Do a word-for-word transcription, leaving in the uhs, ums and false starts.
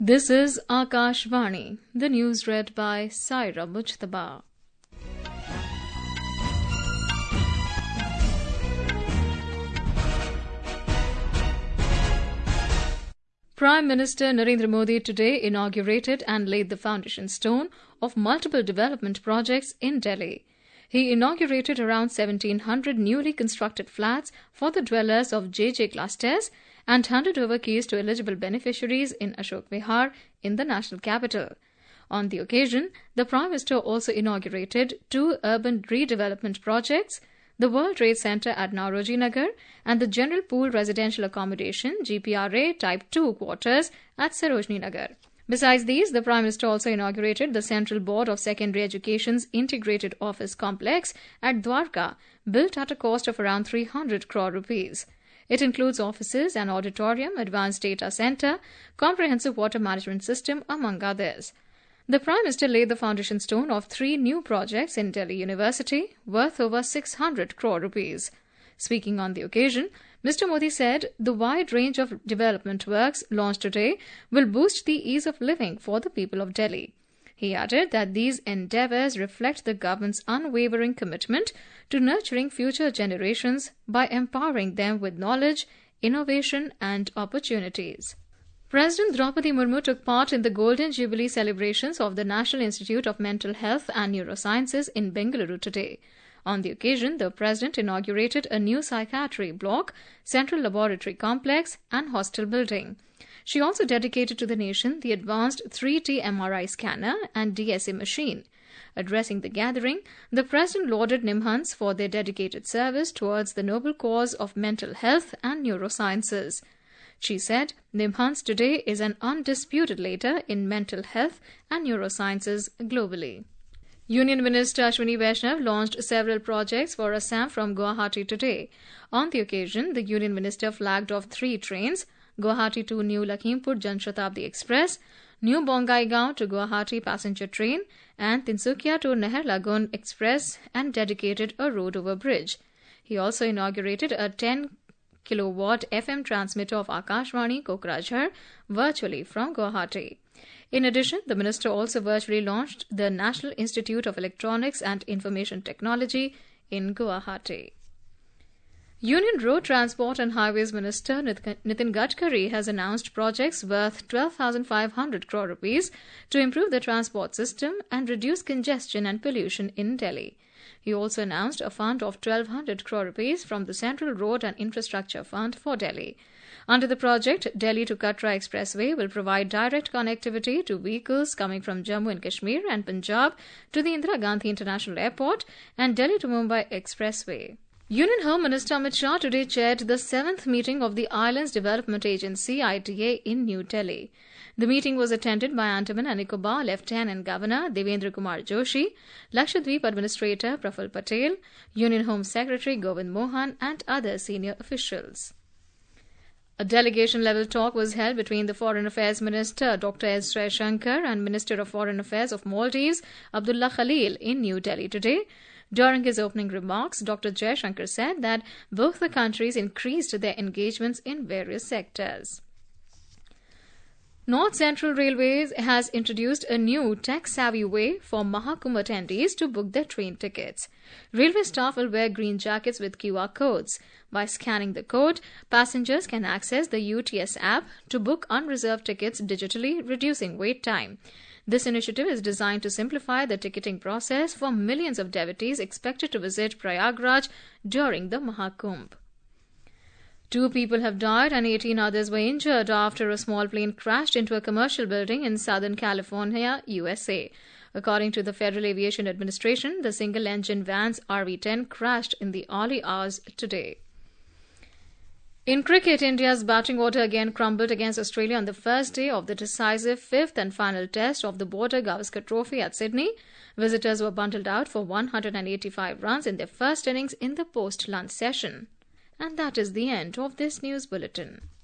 This is Akashvani, the news read by Saira Mujtaba. Prime Minister Narendra Modi today inaugurated and laid the foundation stone of multiple development projects in Delhi. He inaugurated around seventeen hundred newly constructed flats for the dwellers of J J clusters and handed over keys to eligible beneficiaries in Ashok Vihar in the national capital. On the occasion, the Prime Minister also inaugurated two urban redevelopment projects, the World Trade Center at Nauroji Nagar and the General Pool Residential Accommodation G P R A Type two quarters at Sarojini Nagar. Besides these, the Prime Minister also inaugurated the Central Board of Secondary Education's Integrated Office Complex at Dwarka, built at a cost of around three hundred crore rupees. It includes offices, an auditorium, advanced data center, comprehensive water management system, among others. The Prime Minister laid the foundation stone of three new projects in Delhi University, worth over six hundred crore rupees. Speaking on the occasion, Mister Modi said the wide range of development works launched today will boost the ease of living for the people of Delhi. He added that these endeavours reflect the government's unwavering commitment to nurturing future generations by empowering them with knowledge, innovation and opportunities. President Draupadi Murmu took part in the Golden Jubilee celebrations of the National Institute of Mental Health and Neurosciences in Bengaluru today. On the occasion, the President inaugurated a new psychiatry block, central laboratory complex and hostel building. She also dedicated to the nation the advanced three D M R I scanner and D S A machine. Addressing the gathering, the President lauded NIMHANS for their dedicated service towards the noble cause of mental health and neurosciences. She said, NIMHANS today is an undisputed leader in mental health and neurosciences globally. Union Minister Ashwini Vaishnav launched several projects for Assam from Guwahati today. On the occasion, the Union Minister flagged off three trains, Guwahati to New Lakhimpur Jan Shatabdi Express, New Bongaigaon to Guwahati passenger train, and Tinsukia to Naharlagun Express, and dedicated a road over bridge. He also inaugurated a ten kilowatt F M transmitter of Akashvani Kokrajhar virtually from Guwahati. In addition, the minister also virtually launched the National Institute of Electronics and Information Technology in Guwahati. Union Road Transport and Highways Minister Nitin Gadkari has announced projects worth twelve thousand five hundred crore rupees to improve the transport system and reduce congestion and pollution in Delhi. He also announced a fund of twelve hundred crore rupees from the Central Road and Infrastructure Fund for Delhi. Under the project, Delhi to Katra Expressway will provide direct connectivity to vehicles coming from Jammu and Kashmir and Punjab to the Indira Gandhi International Airport and Delhi to Mumbai Expressway. Union Home Minister Amit Shah today chaired the seventh meeting of the Islands Development Agency I D A in New Delhi. The meeting was attended by Andaman and Nicobar Lieutenant Governor Devendra Kumar Joshi, Lakshadweep Administrator Praful Patel, Union Home Secretary Govind Mohan and other senior officials. A delegation-level talk was held between the Foreign Affairs Minister Doctor S. Jaishankar and Minister of Foreign Affairs of Maldives Abdullah Khalil in New Delhi today. During his opening remarks, Doctor Jaishankar said that both the countries increased their engagements in various sectors. North Central Railways has introduced a new tech-savvy way for Mahakumbh attendees to book their train tickets. Railway staff will wear green jackets with Q R codes. By scanning the code, passengers can access the U T S app to book unreserved tickets digitally, reducing wait time. This initiative is designed to simplify the ticketing process for millions of devotees expected to visit Prayagraj during the Mahakumbh. Two people have died and eighteen others were injured after a small plane crashed into a commercial building in Southern California, U S A. According to the Federal Aviation Administration, the single-engine Vans R V ten crashed in the early hours today. In cricket, India's batting order again crumbled against Australia on the first day of the decisive fifth and final test of the Border Gavaskar Trophy at Sydney. Visitors were bundled out for one hundred eighty-five runs in their first innings in the post-lunch session. And that is the end of this news bulletin.